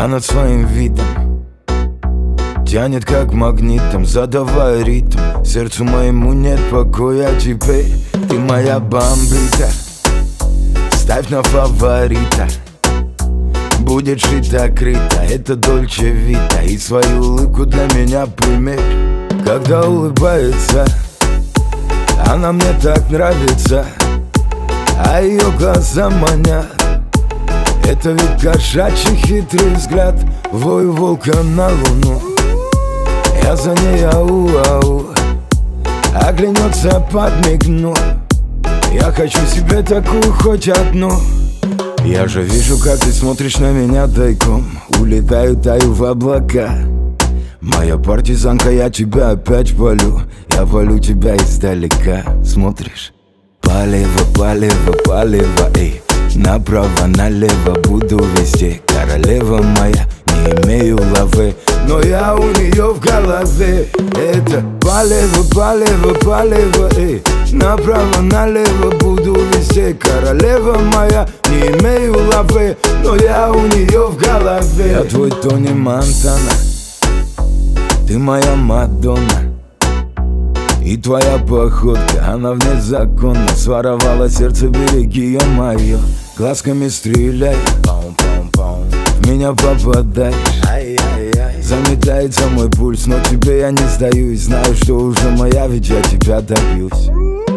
а над своим видом тянет как магнитом, задавая ритм. Сердцу моему нет покоя теперь. Ты моя бомбита, ставь на фаворита. Будет шито-крыто, это Дольче Вита. И свою улыбку для меня примерь. Когда улыбается, она мне так нравится, а ее глаза манят. Это ведь кошачий хитрый взгляд, вой волка на луну. Я за ней ау-ау, оглянется, подмигну. Я хочу себе такую хоть одну. Я же вижу, как ты смотришь на меня тайком. Улетаю, таю в облака. Моя партизанка, я тебя опять палю. Я палю тебя издалека. Смотришь? Палево, палево, палево, эй. Направо, налево буду везде. Королева моя, не имею лавы, но я у нее в голове. Это палево, палево, палево, эй. Направо, налево буду везде. Королева моя, не имею лавы, но я у нее в голове. Я твой Тони Монтана, ты моя Мадонна. И твоя походка, она вне закона. Своровала сердце, береги ее мое. Глазками стреляй, в меня попадаешь. Заметается мой пульс, но тебе я не сдаюсь. Знаю, что уже моя, ведь я тебя добьюсь.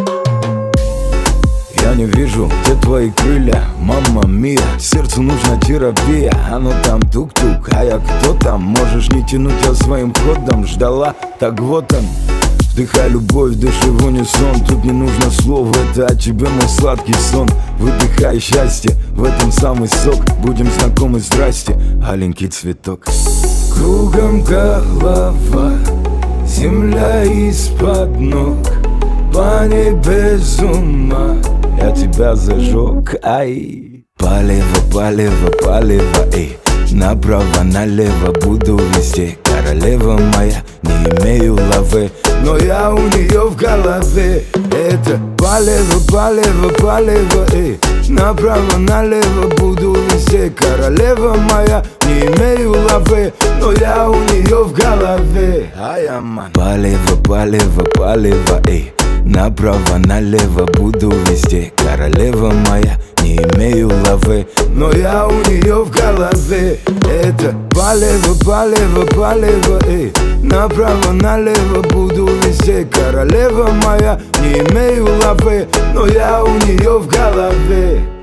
Я не вижу, где твои крылья, мамма мия. Сердцу нужна терапия, оно там тук-тук. А я кто там? Можешь не тянуть, я своим ходом ждала, так вот он. Вдыхай любовь, дыши в унисон. Тут не нужно слов, это от тебя мой сладкий сон. Выдыхай счастье, в этом самый сок. Будем знакомы, здрасте, аленький цветок. Кругом голова, земля из-под ног. По ней без ума, я тебя зажег, ай. Палево, палево, палево, эй. Направо, налево буду везде. Королева моя, не имею лавы, но я у нее в голове. Это палево, палево, палево, эй. Направо, налево буду везде. Королева моя, не имею лавы, но я у нее в голове. Палево, палево, палево, эй. Направо, налево буду везде. Королева моя, не имею лавы, но я у нее в голове. Это палево, палево, палево, эй. Направо, налево буду везде. Королева моя, не имею лавы, но я у нее в голове.